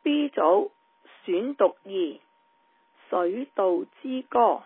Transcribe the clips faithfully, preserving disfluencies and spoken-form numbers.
B 組選讀二水稻之歌。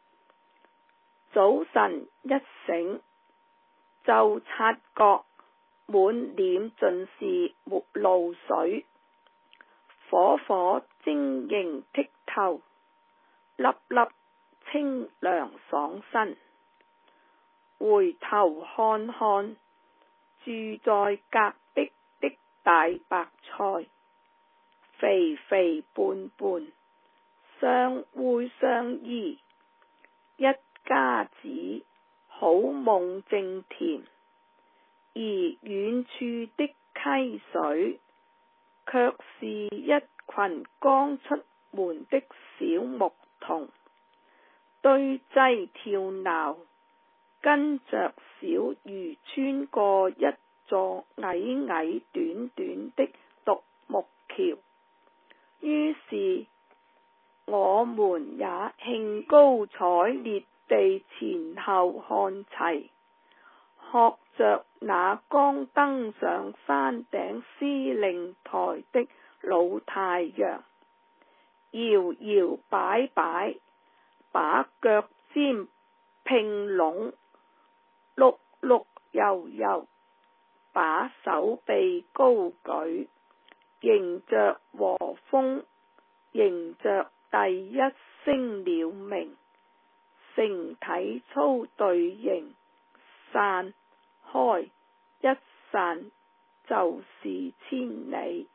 早晨一醒，就察覺滿臉盡是沒露水，火火晶瑩剔透，粒粒清涼爽身。回頭看看住在隔壁的大白菜，肥肥胖胖，相偎相依，一家子好夢正甜。而遠處的溪水，卻是一群剛出門的小牧童，堆擠跳鬧，跟着小魚穿過一座矮矮短短的獨木橋。於是我們也興高采烈地前後看齊，學着那剛登上山頂司令台的老太陽，搖搖擺擺，把腳尖拼攏，碌碌悠悠，把手臂高舉，迎着和風，迎着第一聲鳥鳴，成體操隊形，散開，一散就是千里。